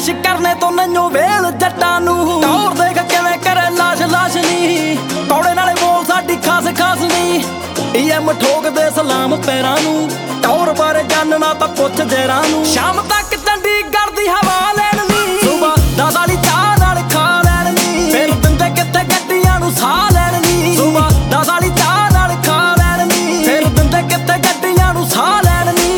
ਐਸ਼ ਕਰਨੇ ਤੋਂ ਨੰਨੋ ਵੇਲ ਜੱਟਾਂ ਨੂੰ ਟੌਰ ਦੇਖ ਕਿਵੇਂ ਕਰੇ ਲਾਸ਼ ਲਾਸ਼ ਨੀ ਕੌੜੇ ਨਾਲੇ ਬੋਲ ਸਾਡੀ ਖਾਸ ਖਾਸ ਨੀ EM ਠੋਕਦੇ ਸਲਾਮ ਪੈਰਾਂ ਨੂੰ ਟੌਰ ਬਾਰੇ ਜਾਣਨਾ ਤਾਂ ਪੁੱਛ ਜੇਰਾਂ ਨੂੰ ਸ਼ਾਮ ਤੱਕ ਚੰਡੀਗੜ੍ਹ ਦੀ ਹਵਾ ਲੈਣ ਨੀ ਸੁਬਾ 10 ਵਾਲੀ ਚਾਹ ਨਾਲ ਖਾ ਲੈਣ ਨੀ ਫਿਰ ਦਿੰਦੇ ਕਿੱਥੇ ਗੱਡੀਆਂ ਨੂੰ ਸਾਹ ਲੈਣ ਨੀ ਸੁਬਾ 10 ਵਾਲੀ ਚਾਹ ਨਾਲ ਖਾ ਲੈਣ ਨੀ ਫਿਰ ਦਿੰਦੇ ਕਿੱਥੇ ਗੱਡੀਆਂ ਨੂੰ ਸਾਹ ਲੈਣ ਨੀ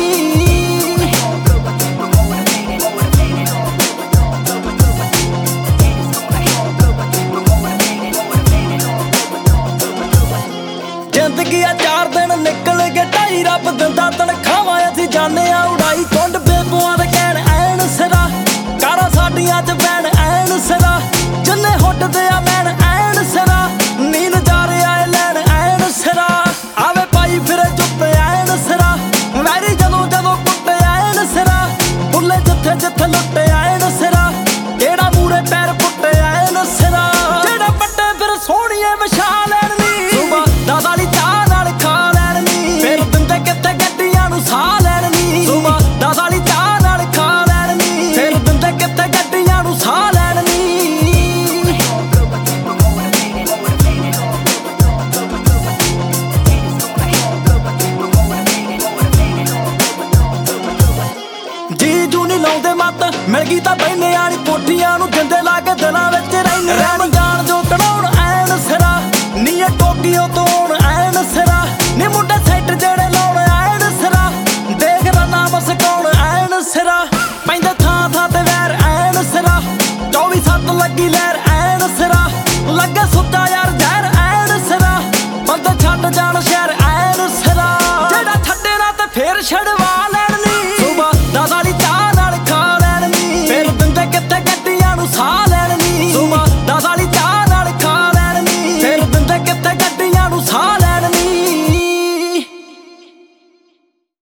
ਜ਼ਿੰਦਗੀ ਆ 4 ਦਿਨ ਨਿਕਲ ਗਏ 2.5 ਰੱਬ ਦਿੰਦਾ ਤਨਖਾਹਾਂ ਅਸੀਂ ਜਾਣੇ ਆ ਉਡਾਈ ਕੁੰਡ ਬੇਬੂਆਂ ਦੇ ਕਹਿਣ ਐਨ ਸਿਰਾ ਕਾਰਾਂ ਸਾਡੀਆਂ ਚ ਬੈਣ ਐਨ ਸਿਰਾ ਜਿੰਨੇ ਹੁੱਟਦੇ ਆ ਮੈਨ ਐਨ ਸਿਰਾ ਨੀ ਨਜ਼ਾਰੇ ਆਏ ਲੈਣ ਐਨ ਸਿਰਾ ਆਵੇ ਪਾਈ ਫਿਰੇ ਜੁੱਤੇ ਐਨ ਸਿਰਾ ਵੈਰੀ ਜਦੋਂ ਜਦੋਂ ਕੁੱਟੇ ਐਨ ਸਿਰਾ ਬੁੱਲੇ ਜਿੱਥੇ ਜਿੱਥੇ ਲੁੱਟੇ ਐਨ ਸਿਰਾ ਕਿਹੜਾ ਮੂਰੇ ਪੈਰ ਪੁੱਟੇ ਐਨ ਸਿਰਾ ਜਿਹੜਾ ਪੱਟੇ ਫਿਰ ਸੋਹਣੀਏ ਵਿਛਾ ਲੈਣ ਨੀ ਸੁਬਾ 10 ਵਾਲੀ ਚਾਹ ਨਾਲ ਖਾ ਲੈਣ ਨੀ ਫਿਰ ਦਿੰਦੇ ਕਿੱਥੇ ਗੱਡੀਆਂ ਨੂੰ ਸਾਹ ਲੈਣ ਨੀ ਸੁਬਾ 10 ਵਾਲੀ ਚਾਹ ਨਾਲ ਖਾ ਲੈਣ ਨੀ ਫਿਰ ਦਿੰਦੇ ਕਿੱਥੇ ਗੱਡੀਆਂ ਨੂੰ ਸਾਹ ਲੈਣ ਨੀ ਜੀ ਜੂ ਨੀ ਲਾਉਂਦੇ ਮੱਤ ਮਿਲ ਗਈ ਤਾਂ ਬੈਨੇ ਆਲੀ ਕੋਠੀਆਂ ਨੂੰ ਜਿੰਦੇ ਲਾ ਕੇ ਦਿਲਾਂ ਵਿੱਚ